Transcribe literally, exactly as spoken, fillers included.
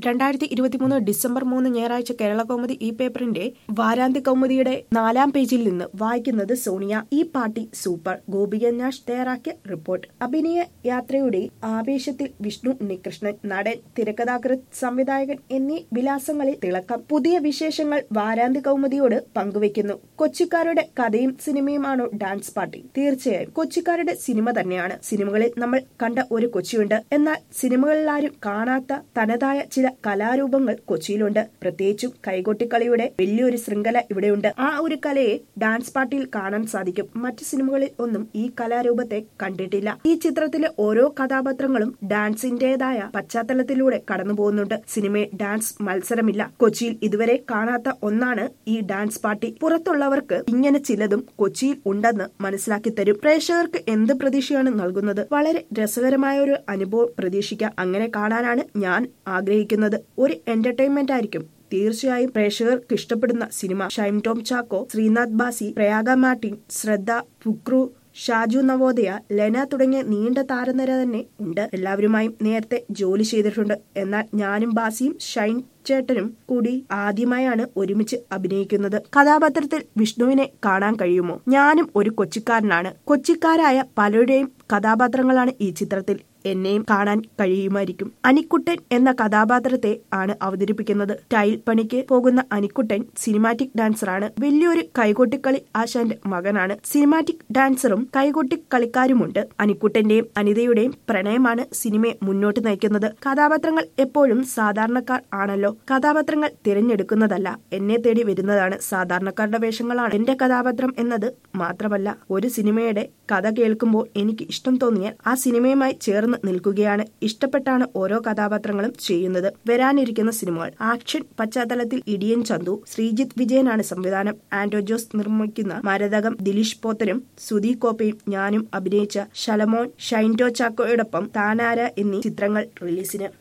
രണ്ടായിരത്തി ഇരുപത്തിമൂന്ന് ഡിസംബർ മൂന്ന് ഞായറാഴ്ച കേരള കൗമുദി ഈ പേപ്പറിന്റെ വാരാന്ത്യ കൗമുദിയുടെ നാലാം പേജിൽ നിന്ന് വായിക്കുന്നത് സോണിയ. ഈ പാർട്ടി സൂപ്പർ. ഗോപിക നാഷ് തയ്യാറാക്കിയ റിപ്പോർട്ട്. അഭിനയ യാത്രയുടെ ആവേശത്തിൽ വിഷ്ണു ഉണ്ണികൃഷ്ണൻ, നടൻ, തിരക്കഥാകൃത്ത്, സംവിധായകൻ എന്നീ വിലാസങ്ങളിൽ തിളക്കം. പുതിയ വിശേഷങ്ങൾ വാരാന്ത്യ കൗമുദിയോട് പങ്കുവയ്ക്കുന്നു. കൊച്ചിക്കാരുടെ കഥയും സിനിമയുമാണോ ഡാൻസ് പാർട്ടി? തീർച്ചയായും കൊച്ചിക്കാരുടെ സിനിമ തന്നെയാണ്. സിനിമകളിൽ നമ്മൾ കണ്ട ഒരു കൊച്ചിയുണ്ട്. എന്നാൽ സിനിമകളിലാരും കാണാത്ത തനതായ ചില കലാരൂപങ്ങൾ കൊച്ചിയിലുണ്ട്. പ്രത്യേകിച്ചും കൈകൊട്ടിക്കളിയുടെ വലിയൊരു ശൃംഖല ഇവിടെയുണ്ട്. ആ ഒരു കലയെ ഡാൻസ് പാർട്ടിയിൽ കാണാൻ സാധിക്കും. മറ്റു സിനിമകളിൽ ഒന്നും ഈ കലാരൂപത്തെ കണ്ടിട്ടില്ല. ഈ ചിത്രത്തിലെ ഓരോ കഥാപാത്രങ്ങളും ഡാൻസിന്റേതായ പശ്ചാത്തലത്തിലൂടെ കടന്നു പോകുന്നുണ്ട്. സിനിമയിൽ ഡാൻസ് മത്സരമില്ല. കൊച്ചിയിൽ ഇതുവരെ കാണാത്ത ഒന്നാണ് ഈ ഡാൻസ് പാർട്ടി. പുറത്തുള്ളവർക്ക് ഇങ്ങനെ ചിലതും കൊച്ചിയിൽ ഉണ്ടെന്ന് മനസ്സിലാക്കി തരും. പ്രേക്ഷകർക്ക് എന്ത് പ്രതീക്ഷയാണ് നൽകുന്നത്? വളരെ രസകരമായ ഒരു അനുഭവം പ്രതീക്ഷിക്കാം. അങ്ങനെ കാണാനാണ് ഞാൻ ആഗ്രഹിക്കുന്നത്. ഒരു എന്റർടൈൻമെന്റ് ആയിരിക്കും തീർച്ചയായും പ്രേക്ഷകർക്ക് ഇഷ്ടപ്പെടുന്ന സിനിമ. ഷൈൻ ടോം ചാക്കോ, ശ്രീനാഥ് ബാസി, പ്രയാഗ മാർട്ടിൻ, ശ്രദ്ധ, ഫുക്രു, ഷാജു നവോദയ, ലെന തുടങ്ങിയ നീണ്ട താരനിര തന്നെ ഉണ്ട്. എല്ലാവരുമായും നേരത്തെ ജോലി ചെയ്തിട്ടുണ്ട്. എന്നാൽ ഞാനും ബാസിയും ഷൈൻ ചേട്ടനും കൂടി ആദ്യമായാണ് ഒരുമിച്ച് അഭിനയിക്കുന്നത്. കഥാപാത്രത്തിൽ വിഷ്ണുവിനെ കാണാൻ കഴിയുമോ? ഞാനും ഒരു കൊച്ചിക്കാരനാണ്. കൊച്ചിക്കാരായ പലരുടെയും കഥാപാത്രങ്ങളാണ് ഈ ചിത്രത്തിൽ. എന്നെയും കാണാൻ കഴിയുമായിരിക്കും. അനിക്കുട്ടൻ എന്ന കഥാപാത്രത്തെ ആണ് അവതരിപ്പിക്കുന്നത്. ടൈൽ പണിക്ക് പോകുന്ന അനിക്കുട്ടൻ സിനിമാറ്റിക് ഡാൻസറാണ്. വലിയൊരു കൈകൊട്ടിക്കളി ആശാന്റെ മകനാണ്. സിനിമാറ്റിക് ഡാൻസറും കൈകൊട്ടി കളിക്കാരുമുണ്ട്. അനിക്കുട്ടന്റെയും അനിതയുടെയും പ്രണയമാണ് സിനിമയെ മുന്നോട്ട് നയിക്കുന്നത്. കഥാപാത്രങ്ങൾ എപ്പോഴും സാധാരണക്കാർ ആണല്ലോ. കഥാപാത്രങ്ങൾ തിരഞ്ഞെടുക്കുന്നതല്ല, എന്നെ തേടി വരുന്നതാണ്. സാധാരണക്കാരുടെ വേഷങ്ങളാണ് എന്റെ കഥാപാത്രം എന്നത് മാത്രമല്ല, ഒരു സിനിമയുടെ കഥ കേൾക്കുമ്പോൾ എനിക്ക് ഇഷ്ടം തോന്നിയാൽ ആ സിനിമയുമായി ചേർന്ന് നിൽക്കുകയാണ്. ഇഷ്ടപ്പെട്ടാണ് ഓരോ കഥാപാത്രങ്ങളും ചെയ്യുന്നത്. വരാനിരിക്കുന്ന സിനിമകൾ. ആക്ഷൻ പശ്ചാത്തലത്തിൽ ഇടിയൻ ചന്തു. ശ്രീജിത്ത് വിജയനാണ് സംവിധാനം. ആന്റോ ജോസ് നിർമ്മിക്കുന്ന മരതകം ദിലീഷ് പോത്തനും സുധി കോപ്പയും ഞാനും അഭിനയിച്ച ശലമോൻ, ഷൈൻ ടോം ചാക്കോയോടൊപ്പം താനാര എന്നീ ചിത്രങ്ങൾ റിലീസിന്.